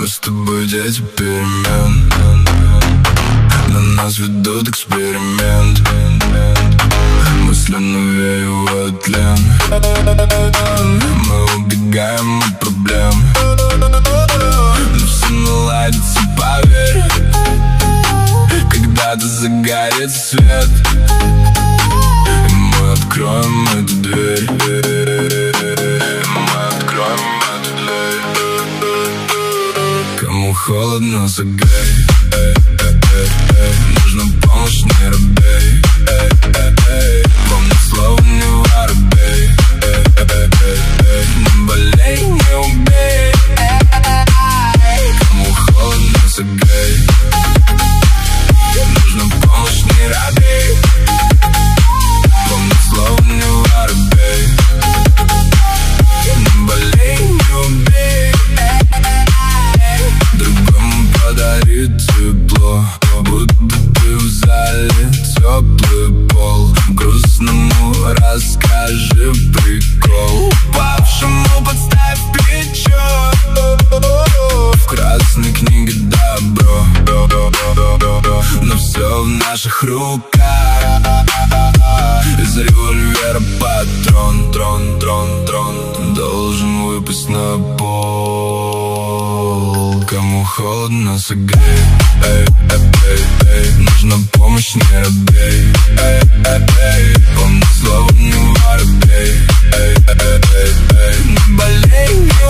Мы с тобой дети перемен, на нас ведут эксперимент. Мысленно вею тлен. Мы убегаем от проблем, но все наладится, поверь. Когда-то загорится свет, и мы откроем эту дверь. Мы откроем эту дверь. Кому холодно, согрей. Нужна помощь, не робей. Помни слово, не воробей. Не болей, не убей. Кому холодно, согрей. Нужна помощь, не робей. Помни слово, не воробей. Не болей, не убей. Другому подари тепло, будто ты в зале, теплый пол. Грустному расскажи прикол, упавшему подставь плечо. В красной книге добро, но все в наших руках. Из револьвера патрон, трон должен выпасть на пол. Кому холодно, согрей. Нужна помощь, не робей. Помни слово, не воробей. Не болей, не